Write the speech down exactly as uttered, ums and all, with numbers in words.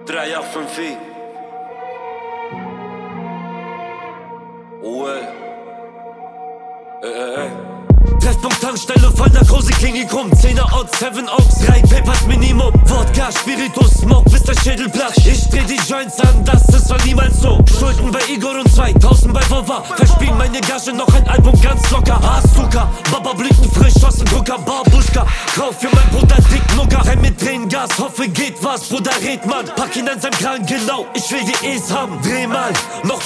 drei acht fünf I. Well. Ey, ey, ey. Treffpunkt, Tankstelle, voll Narkose, Klinik rum. Zehner Odds, Seven Oaks, drei Papers Minimum. Wodka, Spiritus, Smoke, bis der Schädel blach. Ich dreh die Joints an, das ist war niemals so. Schulden bei Igor und zweitausend bei Vova. Verspielen meine Gage, noch ein Album ganz locker. Asuka, Baba Blüten frisch aus dem Drucker. Babuschka, kauf für mein Bruder dick Nucker. Rein mit Tränengas, hoffe geht was, Bruder red man. Pack ihn an seinem Kragen, genau, ich will die E's haben. Dreh mal, noch